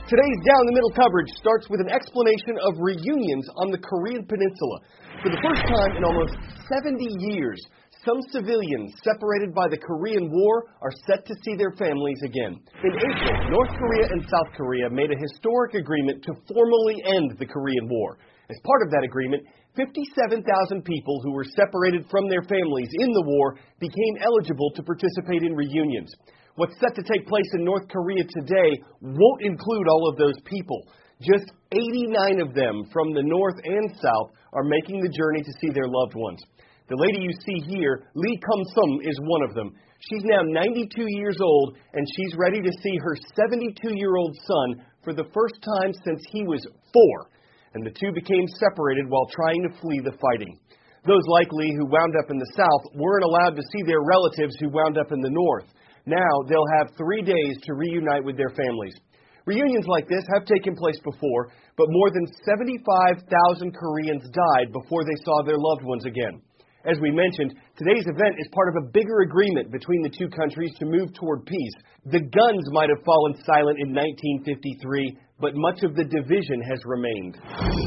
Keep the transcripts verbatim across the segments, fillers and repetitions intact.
Today's Down the Middle coverage starts with an explanation of reunions on the Korean Peninsula. For the first time in almost seventy years, some civilians separated by the Korean War are set to see their families again. In April, North Korea and South Korea made a historic agreement to formally end the Korean War. As part of that agreement, fifty-seven thousand people who were separated from their families in the war became eligible to participate in reunions. What's set to take place in North Korea today won't include all of those people. Just eighty-nine of them from the North and South are making the journey to see their loved ones. The lady you see here, Lee Kum-sum, is one of them. She's now ninety-two years old, and she's ready to see her seventy-two-year-old son for the first time since he was four. And the two became separated while trying to flee the fighting. Those like Lee who wound up in the South weren't allowed to see their relatives who wound up in the North. Now they'll have three days to reunite with their families. Reunions like this have taken place before, but more than seventy-five thousand Koreans died before they saw their loved ones again. As we mentioned, today's event is part of a bigger agreement between the two countries to move toward peace. The guns might have fallen silent in nineteen fifty-three, but much of the division has remained.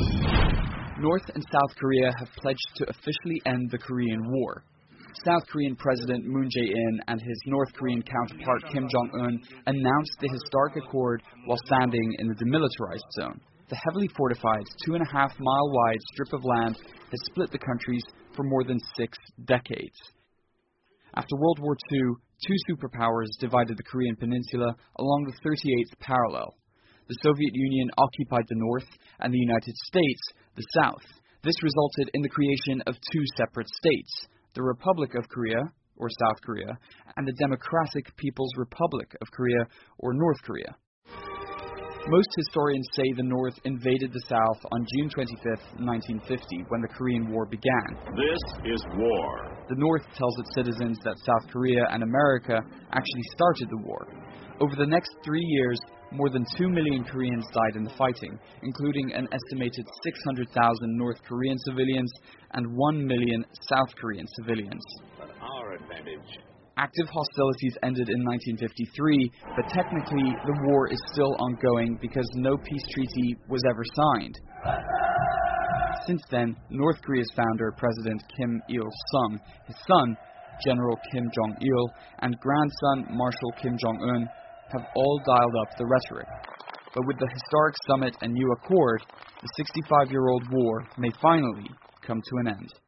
North and South Korea have pledged to officially end the Korean War. South Korean President Moon Jae-in and his North Korean counterpart Kim Jong-un announced the historic accord while standing in the demilitarized zone. The heavily fortified, two and a half mile wide strip of land has split the countries for more than six decades. After World War Two, two superpowers divided the Korean peninsula along the thirty-eighth parallel. The Soviet Union occupied the north and the United States the south. This resulted in the creation of two separate states, the Republic of Korea, or South Korea, and the Democratic People's Republic of Korea, or North Korea. Most historians say the North invaded the South on June twenty-fifth, nineteen fifty, when the Korean War began. This is war. The North tells its citizens that South Korea and America actually started the war. Over the next three years, more than two million Koreans died in the fighting, including an estimated six hundred thousand North Korean civilians and one million South Korean civilians. But our advantage. Active hostilities ended in nineteen fifty-three, but technically the war is still ongoing because no peace treaty was ever signed. Since then, North Korea's founder, President Kim Il-sung, his son, General Kim Jong-il, and grandson, Marshal Kim Jong-un, have all dialed up the rhetoric. But with the historic summit and new accord, the sixty-five-year-old war may finally come to an end.